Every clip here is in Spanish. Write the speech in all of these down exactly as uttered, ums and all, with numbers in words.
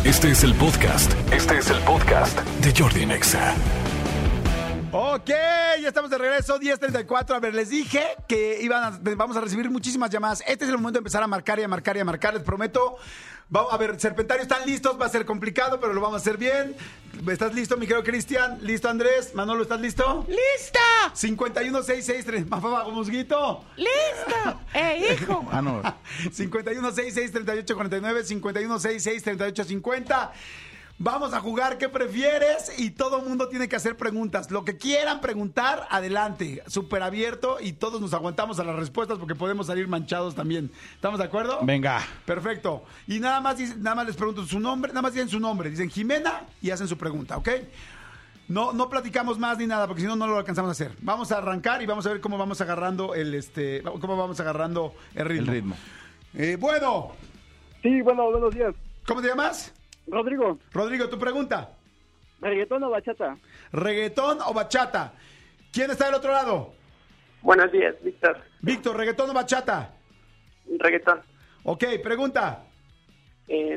Este es el podcast. Este es el podcast de Jordi Nexa. Ok, ya estamos de regreso, diez treinta y cuatro. A ver, les dije que iban a, vamos a recibir muchísimas llamadas. Este es el momento de empezar a marcar y a marcar y a marcar. Les prometo. Vamos a ver, Serpentarios, ¿están listos? Va a ser complicado, pero lo vamos a hacer bien. ¿Estás listo, mi querido Cristian? ¿Listo, Andrés? ¿Manolo, estás listo? ¡Lista! cincuenta y uno, sesenta y seis, treinta. Más abajo, musguito. ¡Listo! ¡Eh, hijo! Ah, no. cincuenta y uno, sesenta y seis, treinta y ocho, cuarenta y nueve, cincuenta y uno, sesenta y seis, treinta y ocho, cincuenta. Vamos a jugar ¿qué prefieres? Y todo el mundo tiene que hacer preguntas. Lo que quieran preguntar, adelante. Súper abierto y todos nos aguantamos a las respuestas porque podemos salir manchados también. ¿Estamos de acuerdo? Venga. Perfecto. Y nada más, nada más les pregunto su nombre, nada más dicen su nombre. Dicen Jimena y hacen su pregunta, ¿ok? No, no platicamos más ni nada porque si no, no lo alcanzamos a hacer. Vamos a arrancar y vamos a ver cómo vamos agarrando el, este, cómo vamos agarrando el ritmo. El ritmo. Eh, bueno. Sí, bueno, buenos días. ¿Cómo te llamas? Rodrigo, Rodrigo, tu pregunta. ¿reggaetón o bachata? ¿Reggaetón o bachata? ¿Quién está del otro lado? Buenos días, Víctor. Víctor, ¿reggaetón o bachata? Reggaetón. Ok, pregunta. Eh,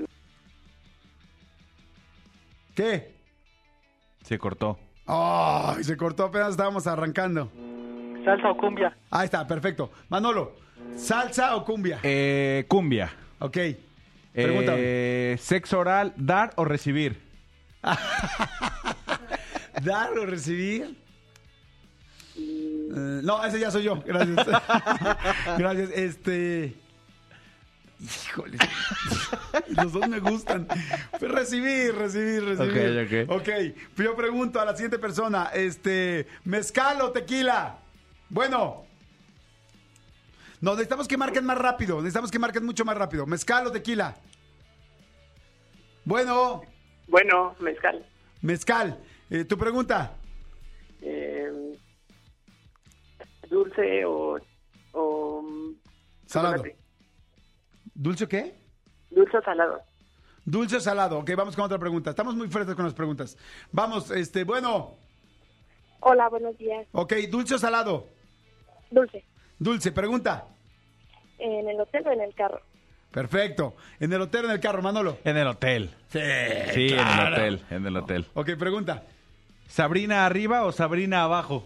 ¿Qué? Se cortó. Ay, se cortó, apenas estábamos arrancando. ¿Salsa o cumbia? Ahí está, perfecto. Manolo, ¿salsa o cumbia? Eh, cumbia. Ok, pregúntame. Eh, ¿Sexo oral, dar o recibir? ¿Dar o recibir? Eh, no, ese ya soy yo, gracias. Gracias, este... Híjole, los dos me gustan. Pues recibir, recibir, recibir. Ok, ok. Ok, yo pregunto a la siguiente persona, este, ¿mezcal o tequila? Bueno. No, necesitamos que marquen más rápido, necesitamos que marquen mucho más rápido. ¿Mezcal o tequila? Bueno. Bueno, mezcal. Mezcal. Eh, ¿Tu pregunta? Eh, ¿Dulce o, o Salado. chocolate? ¿Dulce o qué? Dulce o salado. Dulce o salado. Ok, vamos con otra pregunta. Estamos muy fuertes con las preguntas. Vamos, este, bueno. Hola, buenos días. Ok, ¿dulce o salado? Dulce. Dulce, pregunta. ¿En el hotel o en el carro? Perfecto. ¿En el hotel o en el carro, Manolo? En el hotel. Sí, Sí, claro. en el hotel. En el hotel. Ok, pregunta. ¿Sabrina arriba o Sabrina abajo?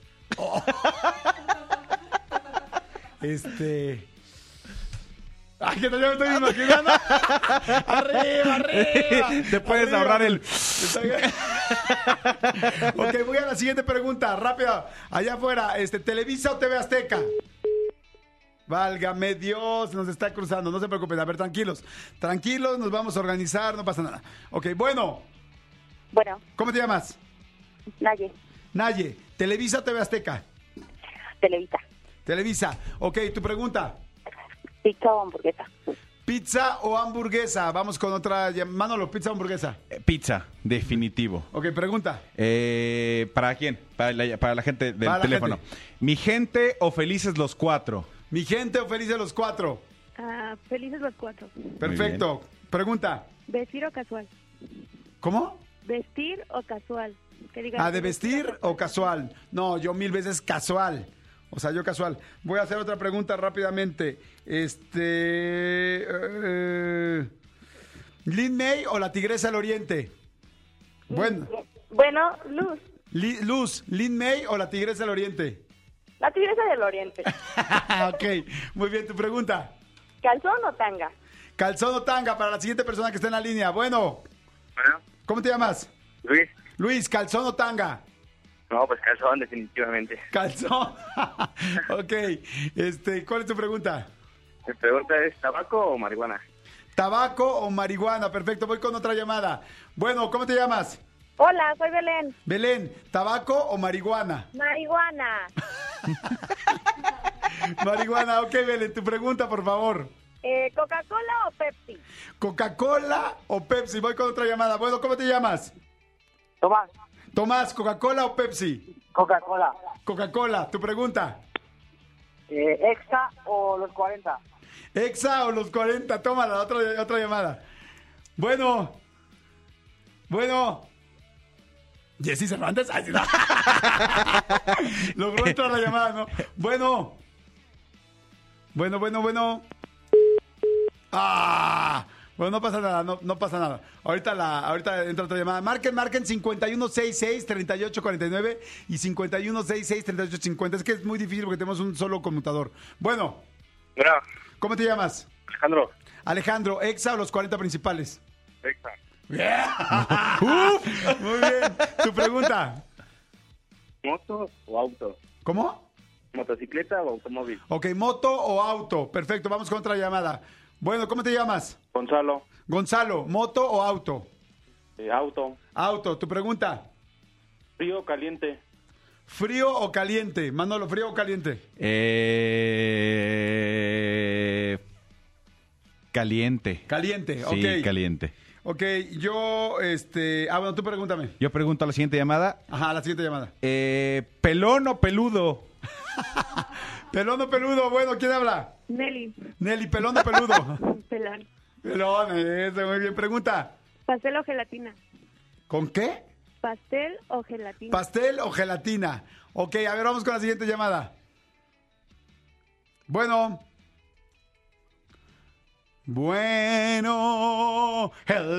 Este... Ay, que no, ya me estoy imaginando. Arriba, arriba. Te puedes Arriba. ahorrar el... Está bien. Ok, voy a la siguiente pregunta. Rápida. Allá afuera, este, ¿Televisa o T V Azteca? Válgame Dios, nos está cruzando. No se preocupen. A ver, tranquilos. Tranquilos, nos vamos a organizar. No pasa nada. Ok, bueno. Bueno, ¿Cómo te llamas? Naye, Naye. ¿Televisa o T V Azteca? Televisa, Televisa. Ok, tu pregunta. pizza o hamburguesa. ¿Pizza o hamburguesa? Vamos con otra. Manolo, ¿pizza o hamburguesa? Eh, Pizza, definitivo. Ok, pregunta. Eh, ¿Para quién? Para la, para la gente del Para la teléfono. gente. ¿Mi gente o felices los cuatro? ¿Mi gente o felices los cuatro? Ah, felices los cuatro. Perfecto. Pregunta. ¿Vestir o casual? ¿Cómo? ¿Vestir o casual? Que diga- Ah, ¿de vestir o casual? No, yo mil veces casual. O sea, yo casual. Voy a hacer otra pregunta rápidamente. Este... Eh, ¿Lin May o la Tigresa del Oriente? Bueno. Bueno, Luz, Li- Luz, ¿Lin May o la Tigresa del Oriente? la tigresa del oriente. Ok, muy bien, tu pregunta. ¿Calzón o tanga? Calzón o tanga para la siguiente persona que está en la línea. Bueno, Bueno, ¿cómo te llamas? Luis. Luis, ¿calzón o tanga? No, pues calzón, definitivamente. Calzón. Ok, este, ¿cuál es tu pregunta? Mi pregunta es, ¿tabaco o marihuana? ¿Tabaco o marihuana? Perfecto, voy con otra llamada. Bueno, ¿cómo te llamas? Hola, soy Belén. Belén, ¿tabaco o marihuana? Marihuana. Marihuana, ok, Belén, tu pregunta, por favor. Eh, ¿Coca-Cola o Pepsi? ¿Coca-Cola o Pepsi? Voy con otra llamada. Bueno, ¿cómo te llamas? Tomás. Tomás, ¿Coca-Cola o Pepsi? Coca-Cola. Coca-Cola, tu pregunta. Eh, ¿Exa o los cuarenta? ¿Exa o los cuarenta? Tómala, otra, otra llamada. Bueno. Bueno. ¿Jessy Cervantes? Ay, no. Logró entrar la llamada, ¿no? Bueno. Bueno, bueno, bueno. ¡Ah! Bueno, no pasa nada, no, no pasa nada. Ahorita la, ahorita entra otra llamada. Marquen, marquen cincuenta y uno sesenta y seis, treinta y ocho cuarenta y nueve y cincuenta y uno sesenta y seis, treinta y ocho cincuenta. Es que es muy difícil porque tenemos un solo conmutador. Bueno, Mira, ¿cómo te llamas? Alejandro. Alejandro, ¿exa o los cuarenta principales? Exa. Uf, muy bien. Tu pregunta. ¿Moto o auto? ¿Cómo? ¿Motocicleta o automóvil? Ok, moto o auto. Perfecto, vamos con otra llamada. Bueno, ¿cómo te llamas? Gonzalo. Gonzalo, ¿moto o auto? Eh, auto. Auto, tu pregunta. Frío o caliente. ¿Frío o caliente? Manolo, ¿frío o caliente? Eh... Caliente. Caliente, ok. Sí, caliente. Ok, yo, este... Ah, bueno, tú pregúntame. Yo pregunto a la siguiente llamada. Ajá, la siguiente llamada. Eh, ¿Pelón o peludo? Pelón o peludo, bueno, ¿quién habla? Nelly. Nelly, pelón o peludo. Pelón. Pelón, eso, muy bien. Pregunta. ¿Pastel o gelatina? ¿Con qué? ¿Pastel o gelatina? ¿Pastel o gelatina? Ok, a ver, vamos con la siguiente llamada. Bueno. Bueno.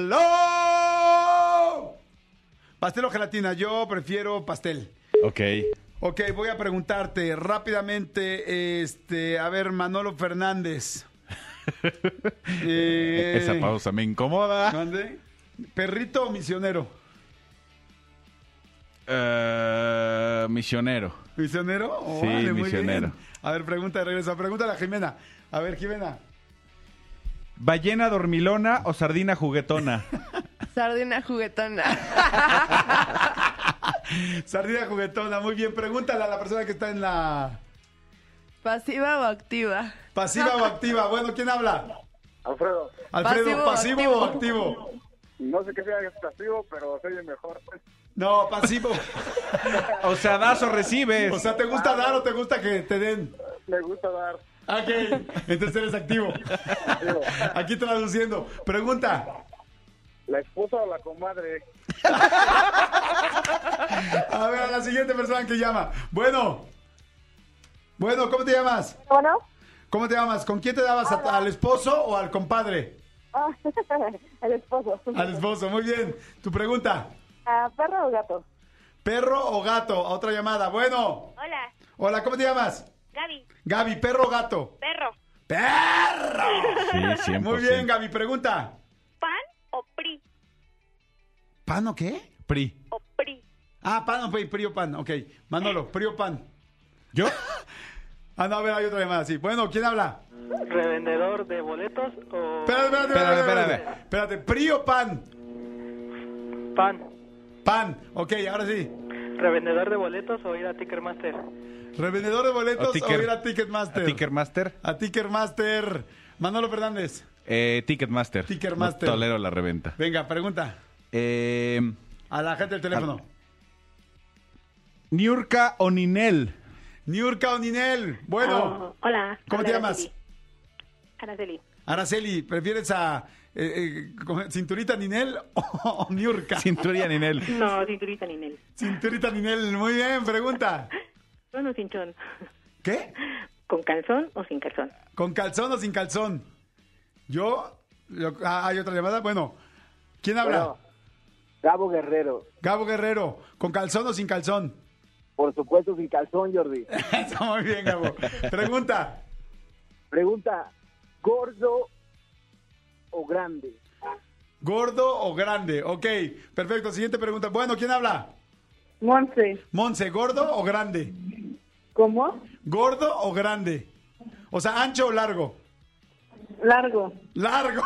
Hello. ¿Pastel o gelatina? Yo prefiero pastel. Ok. Ok, voy a preguntarte rápidamente, este, a ver, Manolo Fernández. Eh, Esa pausa me incomoda. ¿Mande? ¿Perrito o misionero? Eh, misionero. ¿Misionero? Sí, Órale, muy misionero. bien. A ver, pregunta de regreso. Pregúntale a Jimena. A ver, Jimena. ¿Ballena dormilona o sardina juguetona? Sardina juguetona. Sardina juguetona, muy bien. Pregúntale a la persona que está en la... ¿Pasiva o activa? ¿Pasiva o activa? Bueno, ¿quién habla? Alfredo. Alfredo, ¿pasivo, ¿Pasivo o o activo? No sé qué sea pasivo, pero soy el mejor. No, pasivo. O sea, das o recibes. O sea, ¿te gusta dar o te gusta que te den? Me gusta dar. Ok, entonces eres activo. Aquí traduciendo. Pregunta. ¿La esposa o la comadre? A ver, a la siguiente persona que llama. Bueno. Bueno, ¿cómo te llamas? Bueno, ¿Cómo te llamas? ¿Con quién te dabas? ¿A- ¿Al esposo o al compadre? ah, el esposo. Al esposo, muy bien. Tu pregunta. Ah, ¿perro o gato? ¿Perro o gato? A otra llamada. Bueno. Hola, Hola, ¿cómo te llamas? Gaby. Gaby, ¿perro o gato? ¿Perro? ¡Perro! Sí, cien por Muy ciento. bien, Gaby, pregunta. ¿Pan o PRI? ¿Pan o qué? Pri. ¿O PRI? Ah, pan o PRI, o pan. Ok. Manolo, PRI o pan. ¿Yo? Ah, no, a ver, hay otra llamada, sí. Bueno, ¿quién habla? ¿Revendedor de boletos o Espérate, espérate, Espérate, espérate. espérate. Espérate, ¿PRI o pan? pan? Pan. Ok, ahora sí. ¿Revendedor de boletos o ir a Ticketmaster? ¿Revendedor de boletos O o, ticker- ir a Ticketmaster? ¿A Ticketmaster? A Ticketmaster. Manolo Fernández. Eh, Ticketmaster. Ticketmaster. No tolero la reventa. Venga, pregunta. Eh, A la gente del teléfono. ¿Niurka o Ninel? Niurka o Ninel. Bueno, Ah, hola. ¿cómo te Hola, llamas? Araceli. Araceli, ¿prefieres a eh, eh, con- cinturita Ninel o, o Niurka? Cinturilla Ninel. No, cinturita ni Nel. Cinturita Ninel, muy bien, pregunta. Bueno, cinchón. ¿Qué? ¿Con calzón o sin calzón? ¿Con calzón o sin calzón? Yo, yo- ah, hay otra llamada, bueno, ¿quién habla? Bueno, Gabo Guerrero. Gabo Guerrero, ¿con calzón o sin calzón? Por supuesto, sin calzón, Jordi. Está muy bien, Gabo. Pregunta. Pregunta, ¿gordo o grande? ¿Gordo o grande? Ok, perfecto. Siguiente pregunta. Bueno, ¿quién habla? Monse. Monse, ¿gordo o grande? ¿Cómo? ¿Gordo o grande? O sea, ¿ancho o largo? Largo. ¡Largo!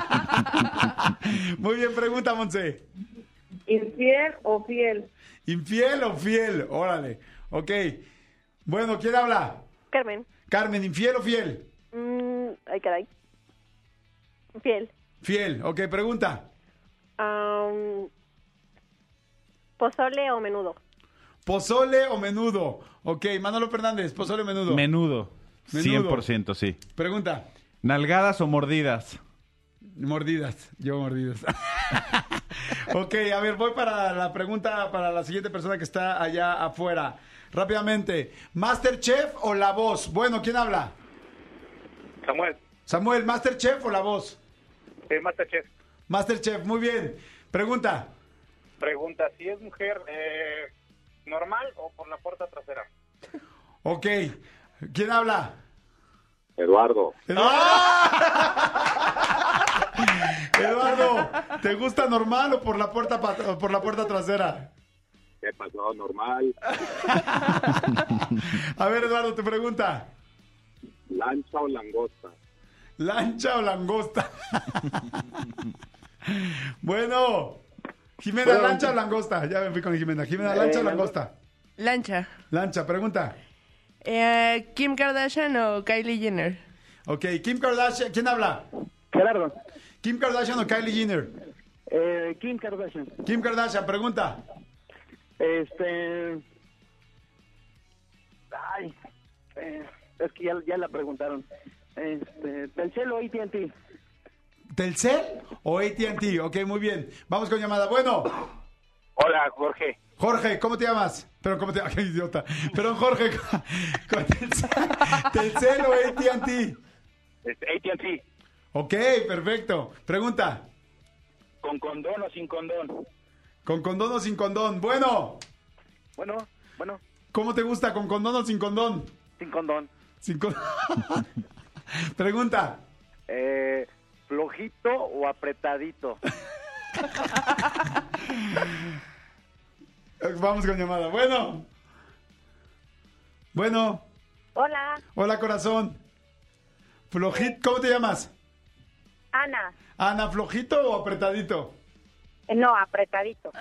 Muy bien, pregunta, Monse. ¿Infiel o fiel? ¿Infiel o fiel? Órale. Ok. Bueno, ¿quién habla? Carmen. Carmen, ¿infiel o fiel? Mm, ay, caray. Fiel. Fiel. Ok, pregunta. Am, ¿Pozole o menudo? ¿Pozole o menudo? Ok, Manolo Fernández, ¿pozole o menudo? Menudo. Menudo. cien por ciento, sí. Pregunta. ¿Nalgadas o mordidas? Mordidas, yo mordidas. Ok, a ver, voy para la pregunta para la siguiente persona que está allá afuera. Rápidamente, ¿Masterchef o La Voz? Bueno, ¿quién habla? Samuel. Samuel, ¿Masterchef o La Voz? Eh, Masterchef. Masterchef, muy bien. Pregunta. Pregunta, si es mujer, eh, ¿normal o por la puerta trasera? Ok. ¿Quién habla? Eduardo. Eduardo, ¿te gusta normal o por la puerta pa- o por la puerta trasera? ¿Qué pasó? Normal. A ver, Eduardo, te pregunta. ¿Lancha o langosta? ¿Lancha o langosta? Bueno, Jimena, Bueno. ¿lancha o langosta? Ya me fui con Jimena. Jimena, ¿lancha Eh, o langosta? Lancha. Lancha, pregunta. Eh, ¿Kim Kardashian o Kylie Jenner? Ok, Kim Kardashian, ¿quién habla? Gerardo. ¿Kim Kardashian o Kylie Jenner? Eh, Kim Kardashian. Kim Kardashian, pregunta. Este... Ay, eh, es que ya, ya la preguntaron. Este, ¿Telcel o A T and T? ¿Telcel o A T and T? Ok, muy bien. Vamos con llamada. Bueno, Hola, Jorge. Jorge, ¿cómo te llamas? Pero, ¿cómo te llamas? ¡Qué idiota! Pero, Jorge, ¿con Telcel, ¿Telcel o A T and T? Este, A T and T. Ok, perfecto. Pregunta. ¿Con condón o sin condón? ¿Con condón o sin condón? Bueno, Bueno, bueno, ¿cómo te gusta? ¿Con condón o sin condón? sin condón. Sin condón. Pregunta. Eh, ¿Flojito o apretadito? Vamos con llamada. Bueno. Bueno. Hola, Hola, corazón. Flojito, ¿cómo te llamas? Ana. Ana, ¿flojito o apretadito? Eh, No, apretadito.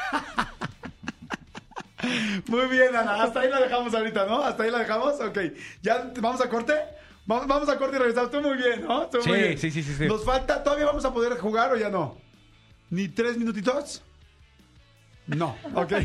Muy bien, Ana. Hasta ahí la dejamos ahorita, ¿no? Hasta ahí la dejamos. Ok. ¿Ya vamos a corte? Vamos, vamos a corte y regresamos. Estuvo muy bien, ¿no? Estuvo Sí, muy bien. sí, sí, sí, sí. Nos falta... ¿Todavía vamos a poder jugar o ya no? ¿Ni tres minutitos? No. Ok.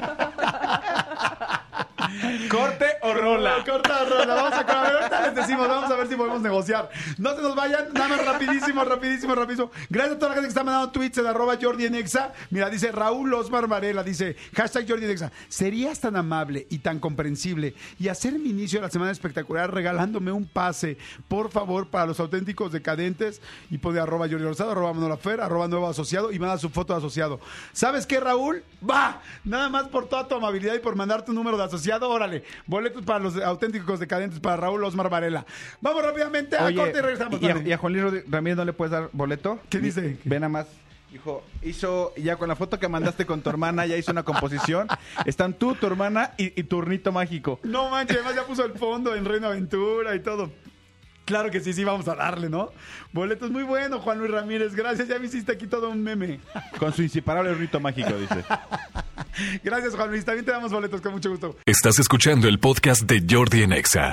¿Corte o rola? Corta, rola. Vamos a a ver, ahorita les decimos, vamos a ver si podemos negociar. No se nos vayan, nada más rapidísimo, rapidísimo, rapidísimo. Gracias a toda la gente que está mandando tweets en arroba Jordi en Exa. Mira, dice Raúl Osmar Varela, dice hashtag Jordi en Exa. ¿Serías tan amable y tan comprensible y hacer mi inicio de la semana espectacular regalándome un pase, por favor, para los auténticos decadentes? Y pone arroba Jordi Rosado, arroba Manolafer, arroba nuevo asociado y manda su foto de asociado. ¿Sabes qué, Raúl? Va, nada más por toda tu amabilidad y por mandar tu número de asociado. Órale, boletos para los auténticos decadentes para Raúl Osmar Varela. Vamos rápidamente a Oye, corte y regresamos. ¿y a, Mande. y a Juan Luis Rodri- Ramírez no le puedes dar boleto? ¿Qué dice? Ve nada más. Hijo, hizo ya con la foto que mandaste con tu hermana, ya hizo una composición. Están tú, tu hermana y, y tu hornito mágico. No manches, además ya puso el fondo en Reino Aventura y todo. Claro que sí, sí, vamos a darle, ¿no? Boletos muy buenos, Juan Luis Ramírez. Gracias, ya me hiciste aquí todo un meme. Con su inseparable hornito mágico, dice. Gracias, Juan Luis. También te damos boletos, con mucho gusto. Estás escuchando el podcast de Jordi en Exa.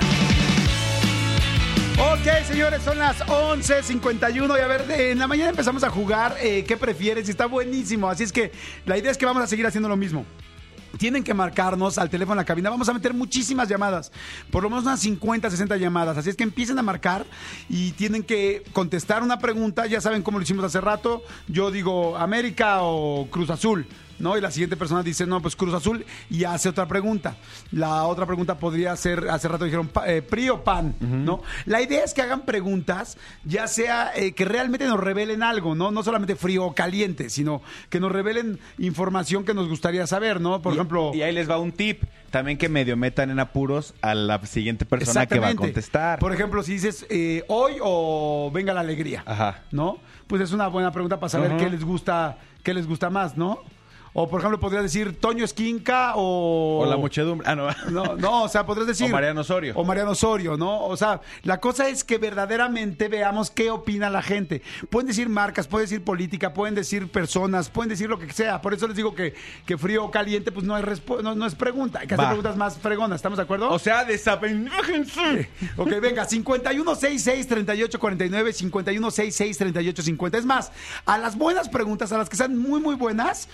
Ok, señores, son las once cincuenta y uno y a ver, de- en la mañana empezamos a jugar eh, ¿qué prefieres? Y está buenísimo, así es que la idea es que vamos a seguir haciendo lo mismo. Tienen que marcarnos al teléfono en la cabina. Vamos a meter muchísimas llamadas, por lo menos unas cincuenta, sesenta llamadas. Así es que empiecen a marcar y tienen que contestar una pregunta. Ya saben cómo lo hicimos hace rato. Yo digo América o Cruz Azul, ¿no? Y la siguiente persona dice, no, pues Cruz Azul, y hace otra pregunta. La otra pregunta podría ser, hace rato dijeron, pa- eh, P R I o P A N, ¿no? La idea es que hagan preguntas, ya sea eh, que realmente nos revelen algo, ¿no? No solamente frío o caliente, sino que nos revelen información que nos gustaría saber, ¿no? Por Y- ejemplo... Y ahí les va un tip. También que medio metan en apuros a la siguiente persona que va a Exactamente. contestar. Por ejemplo, si dices eh, hoy o venga la alegría, Ajá. ¿no? Pues es una buena pregunta para saber Ajá. qué les gusta, qué les gusta más, ¿no? O por ejemplo, podrías decir Toño Esquinca o... O la muchedumbre. Ah, no. No, no, o sea, podrías decir... O Mariano Osorio. O Mariano Osorio, ¿no? O sea, la cosa es que verdaderamente veamos qué opina la gente. Pueden decir marcas, pueden decir política, pueden decir personas, pueden decir lo que sea. Por eso les digo que, que frío o caliente, pues no es, respu- no, no es pregunta. Hay que hacer Va. preguntas más fregonas, ¿estamos de acuerdo? O sea, desapeníjense. Ok, venga, cincuenta y uno sesenta y seis, treinta y ocho cuarenta y nueve, cincuenta y uno sesenta y seis, treinta y ocho cincuenta. Es más, a las buenas preguntas, a las que sean muy, muy buenas, el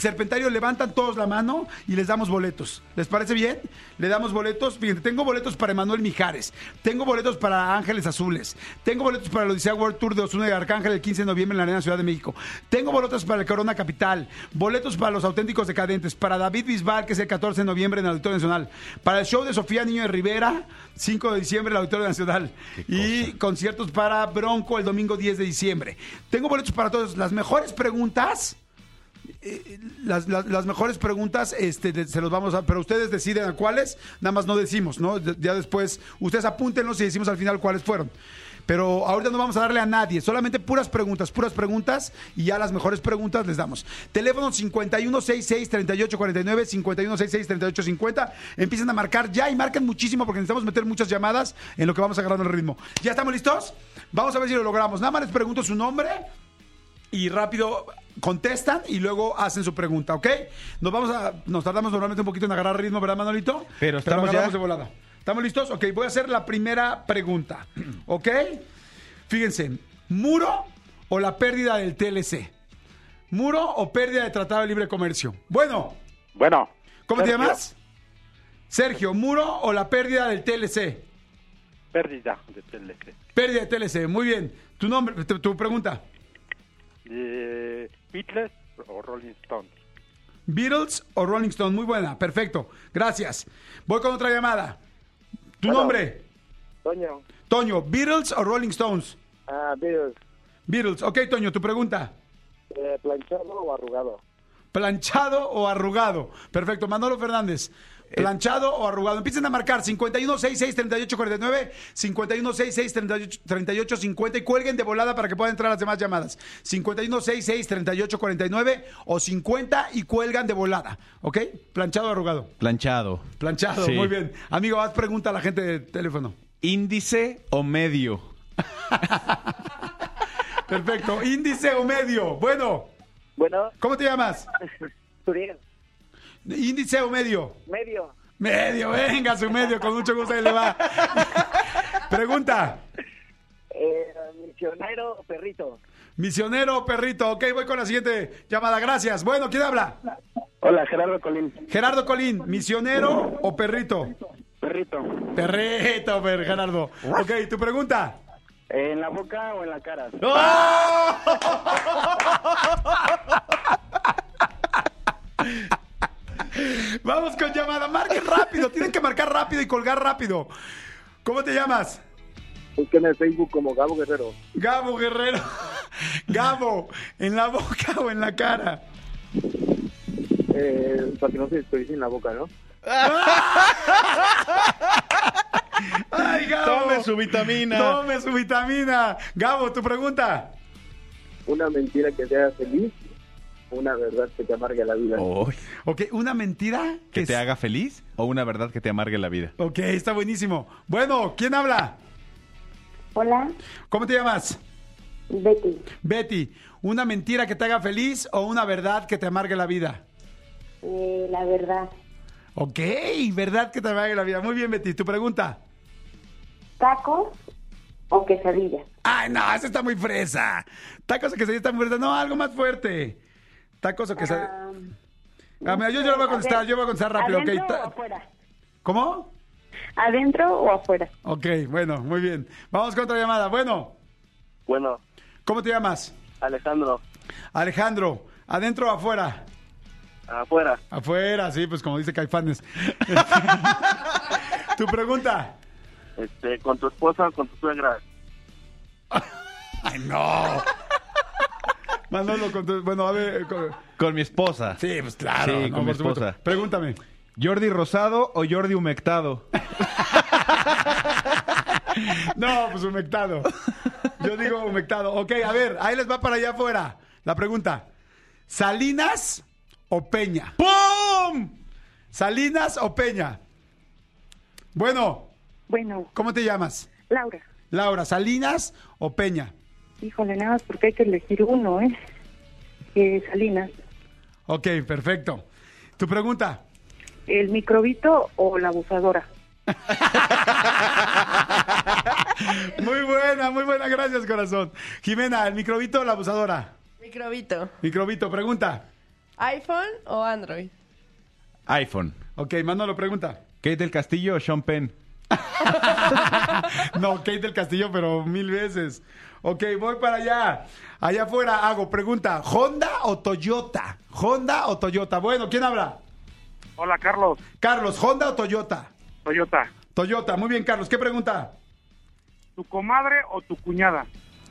Serpentario levantan todos la mano y les damos boletos. ¿Les parece bien? Le damos boletos. Fíjense, tengo boletos para Emanuel Mijares. Tengo boletos para Ángeles Azules. Tengo boletos para el Odisea World Tour de Ozuna y Arcángel el quince de noviembre en la Arena Ciudad de México. Tengo boletos para el Corona Capital. Boletos para los Auténticos Decadentes. Para David Bisbal, que es el catorce de noviembre en el Auditorio Nacional. Para el show de Sofía Niño de Rivera, cinco de diciembre en el Auditorio Nacional. Y conciertos para Bronco el domingo diez de diciembre. Tengo boletos para todos. Las mejores preguntas... Eh, las, las, las mejores preguntas este, de, se los vamos a... Pero ustedes deciden a cuáles, nada más no decimos, ¿no? De, ya después, ustedes apúntenlos y decimos al final cuáles fueron. Pero ahorita no vamos a darle a nadie, solamente puras preguntas, puras preguntas, y ya las mejores preguntas les damos. Teléfono cincuenta y uno sesenta y seis, treinta y ocho cuarenta y nueve, cincuenta y uno sesenta y seis, treinta y ocho cincuenta. Empiecen a marcar ya y marquen muchísimo porque necesitamos meter muchas llamadas en lo que vamos agarrando el ritmo. ¿Ya estamos listos? Vamos a ver si lo logramos. Nada más les pregunto su nombre y rápido contestan y luego hacen su pregunta, ¿ok? Nos vamos a, nos tardamos normalmente un poquito en agarrar ritmo, ¿verdad, Manolito? Pero estamos Pero agarramos ya. de volada. ¿Estamos listos? Ok, voy a hacer la primera pregunta, ¿ok? Fíjense, ¿muro o la pérdida del T L C? ¿Muro o pérdida de Tratado de Libre Comercio? Bueno. Bueno. ¿Cómo Sergio. te llamas? Sergio, ¿muro o la pérdida del T L C? Pérdida de T L C. Pérdida de T L C, muy bien. ¿Tu nombre, tu, tu pregunta? Eh, ¿Beatles o Rolling Stones? ¿Beatles o Rolling Stone? Muy buena, perfecto. Gracias. Voy con otra llamada. ¿Tu Bueno. nombre? Toño. Toño, ¿Beatles o Rolling Stones? Ah, Beatles. Beatles. Ok, Toño, tu pregunta. Eh, ¿Planchado o arrugado? ¿Planchado o arrugado? Perfecto. Manolo Fernández. ¿Planchado o arrugado? Empiecen a marcar cincuenta y uno sesenta y seis, treinta y ocho cuarenta y nueve, cincuenta y uno sesenta y seis, treinta y ocho cincuenta y cuelguen de volada para que puedan entrar las demás llamadas. cincuenta y uno sesenta y seis, treinta y ocho cuarenta y nueve o cincuenta y cuelgan de volada. ¿Ok? ¿Planchado o arrugado? Planchado. Planchado, Sí. muy bien. Amigo, haz pregunta a la gente de teléfono. ¿Índice o medio? Perfecto. ¿Índice o medio? Bueno, Bueno, ¿cómo te llamas? Turiel. ¿Índice o medio? Medio. Medio, venga, su medio, con mucho gusto ahí le va. Pregunta. Eh, ¿Misionero o perrito? Misionero o perrito. Ok, voy con la siguiente llamada. Gracias. Bueno, ¿quién habla? Hola, Gerardo Colín. Gerardo Colín, ¿misionero o perrito? Perrito. Perrito, per, Gerardo. Ok, tu pregunta. ¿En la boca o en la cara? Vamos con llamada. Marquen rápido. Tienen que marcar rápido y colgar rápido. ¿Cómo te llamas? Búsquenme en Facebook como Gabo Guerrero. Gabo Guerrero. Gabo, ¿en la boca o en la cara? Eh, para que no se desperdicie en la boca, ¿no? ¡Ay, Gabo! Tome su vitamina. Tome su vitamina. Gabo, tu pregunta. Una mentira que te haga feliz, una verdad que te amargue la vida. Oh, Ok, ¿una mentira? ¿Que es- te haga feliz o una verdad que te amargue la vida? Ok, está buenísimo. Bueno, ¿quién habla? Hola, ¿Cómo te llamas? Betty. Betty, ¿una mentira que te haga feliz o una verdad que te amargue la vida? Eh, la verdad. Ok, verdad que te amargue la vida. Muy bien, Betty. ¿Tu pregunta? ¿Tacos o quesadilla? Ay, no, esa está muy fresa. Tacos o quesadilla está muy fresa. No, algo más fuerte. Tacos o quesadilla. Ah, Ah, mira, yo, yo lo voy a contestar, yo voy a contestar rápido. Ok, ¿Adentro ta- o afuera? ¿Cómo? ¿Adentro o afuera? Ok, bueno, muy bien. Vamos con otra llamada. Bueno, Bueno, ¿cómo te llamas? Alejandro, Alejandro, ¿adentro o afuera? afuera. Afuera, sí, pues como dice Caifanes. ¿Tu pregunta? Este, ¿con tu esposa o con tu suegra? ¡Ay, no! Manolo, con tu- bueno, a ver... con- Con mi esposa. Sí, pues claro. Sí, no, con mi por supuesto. esposa. Pregúntame. ¿Jordi Rosado o Jordi Humectado? No, pues humectado. Yo digo humectado. Ok, a ver, ahí les va para allá afuera. La pregunta. ¿Salinas o Peña? ¡Pum! ¿Salinas o Peña? Bueno, Bueno, ¿cómo te llamas? Laura, Laura, ¿Salinas o Peña? híjole, nada más porque hay que elegir uno, ¿eh? Eh, Salinas, Ok, perfecto. ¿Tu pregunta? ¿el microbito o la abusadora? Muy buena, muy buena, gracias, corazón. Jimena, ¿el microbito o la abusadora? Microbito. Microbito, pregunta. ¿iPhone o Android? iPhone. Ok, Manolo, pregunta. ¿Kate del Castillo o Sean Penn? No, Kate del Castillo, pero mil veces. Ok, voy para allá. Allá afuera hago pregunta. ¿Honda o Toyota? ¿Honda o Toyota? Bueno, ¿quién habla? Hola, Carlos. Carlos, ¿Honda o Toyota? Toyota. Toyota, muy bien, Carlos. ¿Qué pregunta? ¿Tu comadre o tu cuñada?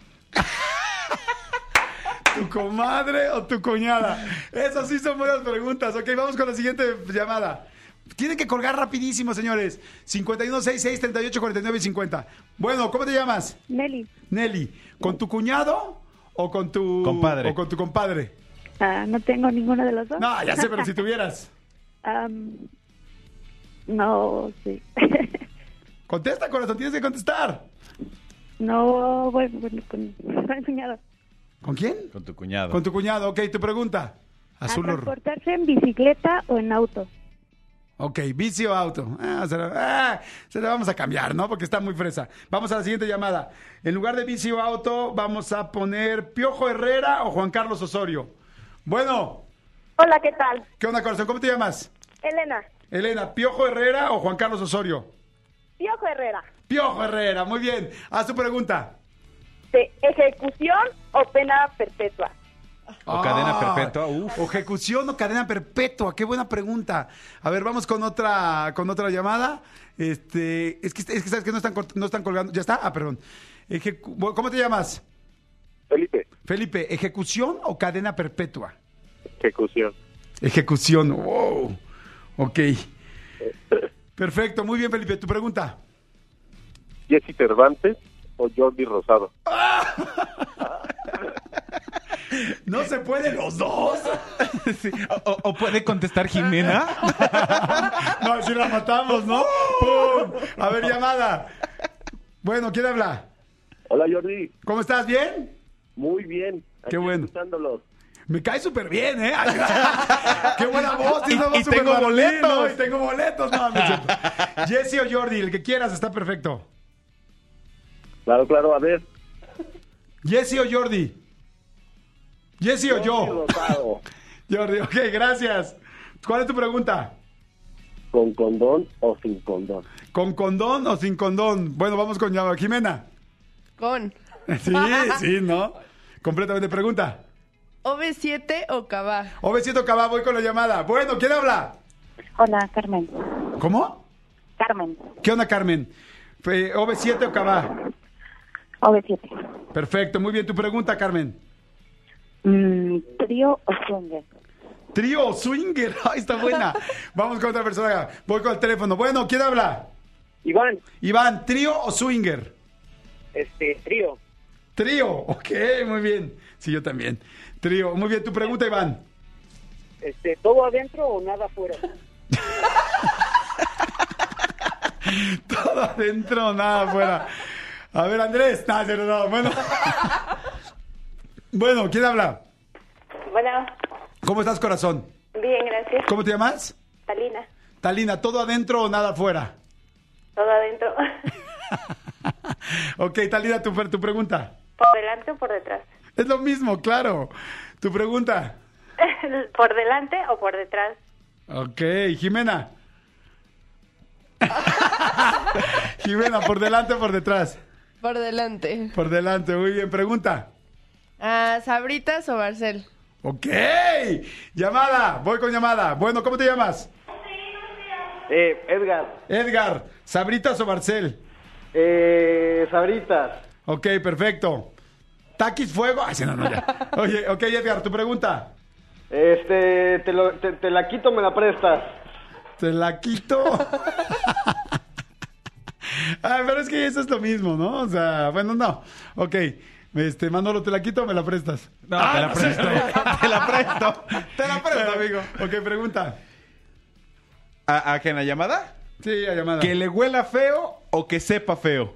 ¿Tu comadre o tu cuñada? Esas sí son buenas preguntas. Ok, vamos con la siguiente llamada. Tienen que colgar rapidísimo, señores. cincuenta y uno, sesenta y seis, treinta y ocho, cuarenta y nueve, cincuenta. Bueno, ¿cómo te llamas? Nelly. Nelly. ¿Con tu cuñado o con tu... Compadre. O con tu compadre? Ah, no tengo ninguno de los dos. No, ya sé, pero si tuvieras. Am, no, sí. Contesta, corazón, tienes que contestar. No, bueno, bueno, con, con el cuñado. ¿Con quién? Con tu cuñado. Con tu cuñado, ok, tu pregunta. Azul ¿A o... transportarse en bicicleta o en auto? Ok, bici o auto. Ah, se, la, ah, se la vamos a cambiar, ¿no? Porque está muy fresa. Vamos a la siguiente llamada. En lugar de bici o auto, vamos a poner Piojo Herrera o Juan Carlos Osorio. Bueno. Hola, ¿qué tal? ¿Qué onda, corazón? ¿Cómo te llamas? Elena. Elena, ¿Piojo Herrera o Juan Carlos Osorio? Piojo Herrera. Piojo Herrera, muy bien. Haz tu pregunta. ¿De ejecución o pena perpetua? ¿O cadena perpetua? Uf. O ejecución o cadena perpetua. Qué buena pregunta. A ver, vamos con otra con otra llamada. Este, es que es que sabes que no están cort- no están colgando. ¿Ya está? Ah, perdón. Ejecu- ¿Cómo te llamas? Felipe. Felipe, ¿ejecución o cadena perpetua? Ejecución. Ejecución. Wow. Ok. Perfecto, muy bien, Felipe. Tu pregunta. Jessy Cervantes o Jordi Rosado. ¿No se pueden los dos? Sí. O, o- o puede contestar Jimena. No, si la matamos, ¿no? ¡Pum! A ver, llamada. Bueno, ¿quién habla? Hola, Jordi. ¿Cómo estás? ¿Bien? Muy bien. Qué bueno. Escuchándolos. Me cae súper bien, ¿eh? Ay, ¡qué buena voz! Y- esa voz y súper tengo varonil, boletos. ¿no? Y tengo boletos. No, no es cierto. Jessy o Jordi, el que quieras, está perfecto. Claro, claro, a ver. Jessy o Jordi. Jessy o yo. Jordi Rosado. Jordi, ok, gracias. ¿Cuál es tu pregunta? ¿Con condón o sin condón? ¿Con condón o sin condón? Bueno, vamos con llamada. Jimena. Con. Sí, sí, ¿no? Completamente pregunta. ¿O V siete o Cabá? O besito Cabá, voy con la llamada. Bueno, ¿quién habla? Hola, Carmen. ¿Cómo? Carmen. ¿Qué onda, Carmen? Fe- ¿O B siete o Cabá? O V siete. Perfecto, muy bien. Tu pregunta, Carmen. Mm, ¿Trío o swinger? Trío o swinger. Ay, está buena. Vamos con otra persona. Voy con el teléfono. Bueno, ¿quién habla? Iván, Iván, ¿trío o swinger? este, trío. Trío. Ok, muy bien. Sí, yo también. Trío. Muy bien. Tu pregunta, Iván. Este, ¿todo adentro o nada afuera? Todo adentro, nada afuera. A ver, Andrés. No, no, no. Bueno. Bueno, ¿quién habla? Bueno, ¿Cómo estás, corazón? bien, gracias. ¿Cómo te llamas? Talina, Talina, ¿todo adentro o nada afuera? todo adentro. Ok, Talina, tu, tu pregunta. ¿Por delante o por detrás? Es lo mismo, claro. Tu pregunta. ¿Por delante o por detrás? Ok, Jimena. Jimena, ¿por delante o por detrás? Por delante. Por delante, muy bien. Pregunta. Ah, ¿Sabritas o Barcel? Ok. Llamada, voy con llamada. Bueno, ¿cómo te llamas? Eh, Edgar, Edgar, ¿Sabritas o Barcel? eh, Sabritas. Ok, perfecto. ¿Taquis fuego? Ay, sí, no, no, ya. Oye, ok, Edgar, tu pregunta. Este, te, lo, te, te la quito, me la prestas. Te la quito. Ah, pero es que eso es lo mismo, ¿no? O sea, bueno, no. Ok. Este, Manolo, ¿te la quito o me la prestas? No, te la presto. Te la presto. Te la presto, amigo. Ok, pregunta. ¿A, a qué, en la llamada? Sí, a llamada. ¿Que le huela feo o que sepa feo?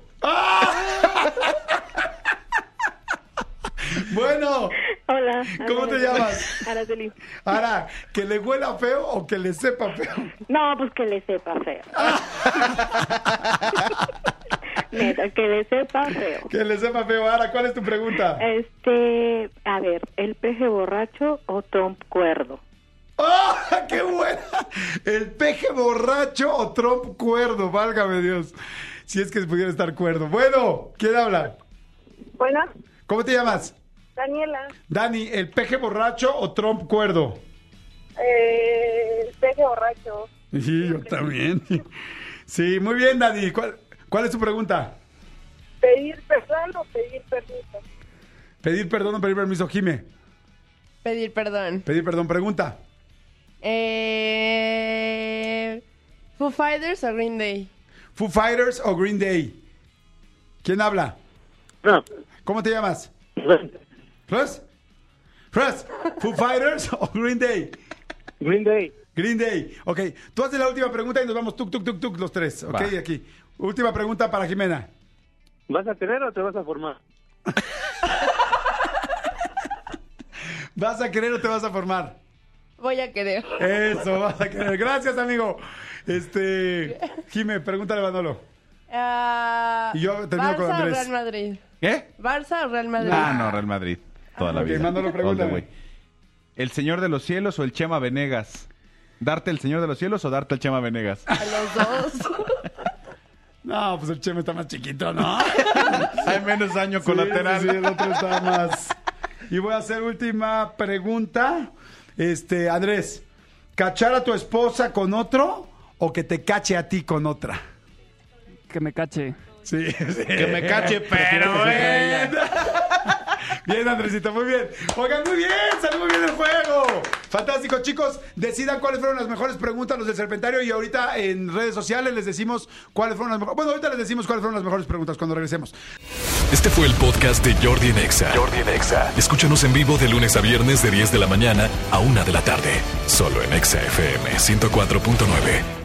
Bueno, Hola. ¿cómo te llamas? Araceli. Ahora, ¿que le huela feo o que le sepa feo? No, pues que le sepa feo. Neta, que le sepa feo. Que le sepa feo. Ahora, ¿cuál es tu pregunta? Este, a ver, ¿el peje borracho o Trump cuerdo? ¡Oh, qué buena! ¿El peje borracho o Trump cuerdo? Válgame Dios. Si es que pudiera estar cuerdo. Bueno, ¿quién habla? Bueno, ¿Cómo te llamas? Daniela, Dani, ¿el peje borracho o Trump cuerdo? eh, el peje borracho. Sí, yo también. Sí, muy bien, Dani. ¿Cuál, cuál es tu pregunta? ¿Pedir perdón o pedir permiso? Pedir perdón o pedir permiso, Jime. Pedir perdón. Pedir perdón, pregunta. Eh, Foo Fighters o Green Day. ¿Foo Fighters o Green Day? ¿Quién habla? No. ¿Cómo te llamas? ¿Frost? ¿Frost? ¿Foo Fighters o Green Day? Green Day. Green Day. Ok, tú haces la última pregunta y nos vamos tuk, tuk, tuk, tuk, los tres. Ok, Va. aquí. Última pregunta para Jimena. ¿Vas a tener o te vas a formar? ¿Vas a querer o te vas a formar? Voy a querer. Eso, vas a querer. Gracias, amigo. Este, Jime, pregúntale a Manolo. Ah, Y yo termino Barça con Andrés. o Real Madrid. ¿Qué? ¿Barça o Real Madrid? Ah, no, Real Madrid. Toda la Ok, vida. Manolo, All the pregúntame. way. ¿El Señor de los Cielos o el Chema Venegas? ¿Darte el Señor de los Cielos o darte el Chema Venegas? A los dos. No, pues el Chema está más chiquito, ¿no? Hay menos daño Sí, colateral. sí, sí, el otro está más. Y voy a hacer última pregunta. Este, Andrés, ¿cachar a tu esposa con otro o que te cache a ti con otra? Que me cache. Sí, sí. Que me cache, pero Bien. Bien, Andresito, muy bien. Oigan, muy bien, salió muy bien el juego. Fantástico, chicos. Decidan cuáles fueron las mejores preguntas los del Serpentario y ahorita en redes sociales les decimos cuáles fueron las mejores. Bueno, ahorita les decimos cuáles fueron las mejores preguntas cuando regresemos. Este fue el podcast de Jordi en Exa. Jordi en Exa. Escúchanos en vivo de lunes a viernes de diez de la mañana a una de la tarde. Solo en Exa F M ciento cuatro punto nueve.